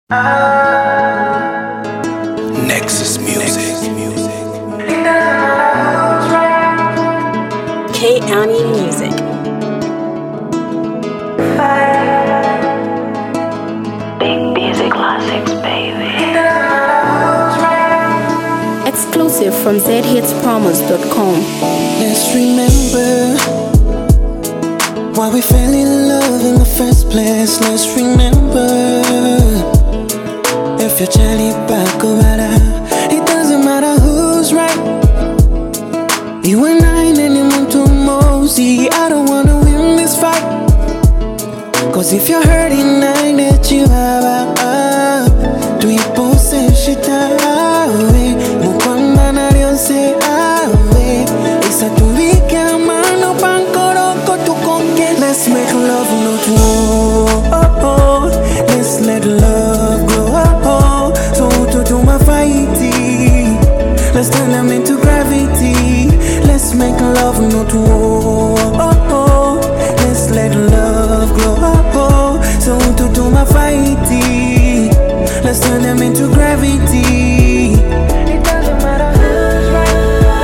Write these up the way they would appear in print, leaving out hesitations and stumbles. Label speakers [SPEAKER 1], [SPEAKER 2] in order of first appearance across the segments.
[SPEAKER 1] Nexus Music.
[SPEAKER 2] K-County Music.
[SPEAKER 3] Big Music Classics, baby.
[SPEAKER 2] Exclusive from zhitspromos.com.
[SPEAKER 4] Let's remember why we fell in love in the first place. Let's remember if you're Charlie back or it doesn't matter who's right. You and I and to mosey. I don't wanna win this fight, cause if you're hurting, I let you have do you both say shit away? Mukwamba na lyonse awe isa tuwike amano pankoroko tukonge. Let's make love not war. Let's let love grow. So to my fighting, let's turn them into gravity. Let's make love not war. Let's let love grow. So to my fighting, let's turn them into gravity. It doesn't matter who's right.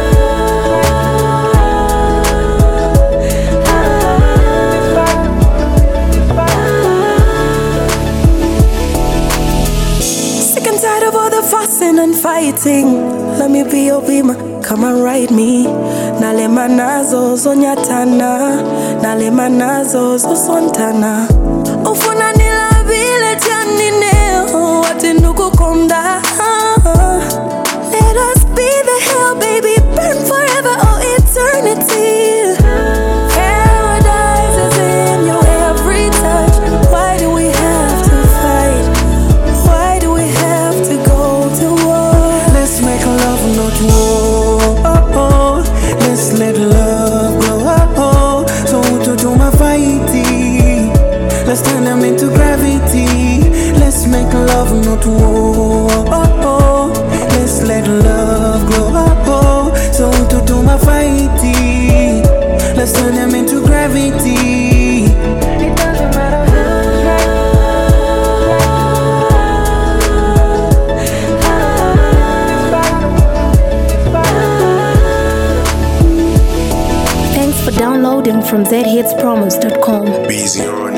[SPEAKER 5] Sick and tired of all the fussing and fighting. Let me be your beamer, come and ride me. Nalema nazo zonyatana, nalema nazo zosontana. Ufuna nila vile janine, wati nuku konda. Let us be the hell, baby, burn forever or eternity. Paradise is in your every touch. Why do we have to fight? Why do we have to go to war?
[SPEAKER 4] Let's make love not war. Let's let love grow. So to my fighting, let's turn them into gravity. Let's make love not war. Let's let love grow. So to my fighting, let's turn them into gravity. It doesn't matter who's right.
[SPEAKER 2] Thanks for downloading from zhitspromos.com.
[SPEAKER 1] Busy on